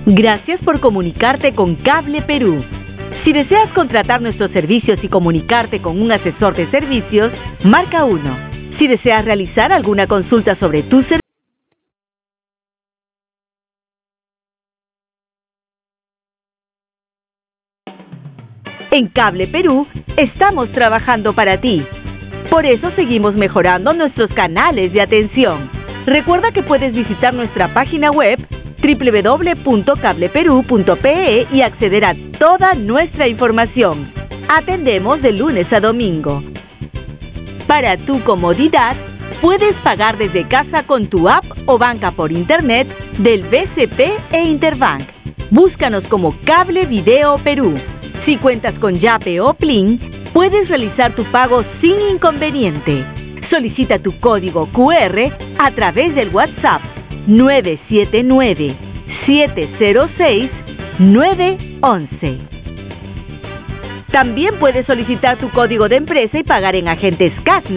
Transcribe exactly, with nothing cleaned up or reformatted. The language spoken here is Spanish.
Gracias por comunicarte con Cable Perú. Si deseas contratar nuestros servicios y comunicarte con un asesor de servicios, marca uno. Si deseas realizar alguna consulta sobre tus servicios, en Cable Perú estamos trabajando para ti. Por eso seguimos mejorando nuestros canales de atención. Recuerda que puedes visitar nuestra página web doble u doble u doble u punto cable perú punto pe e y acceder a toda nuestra información. Atendemos de lunes a domingo. Para tu comodidad, puedes pagar desde casa con tu app o banca por internet del B C P e Interbank. Búscanos como Cable Video Perú. Si cuentas con Yape o Plin, puedes realizar tu pago sin inconveniente. Solicita tu código cu erre a través del WhatsApp nueve siete nueve, siete cero seis, nueve once. También puedes solicitar tu código de empresa y pagar en agentes C A S N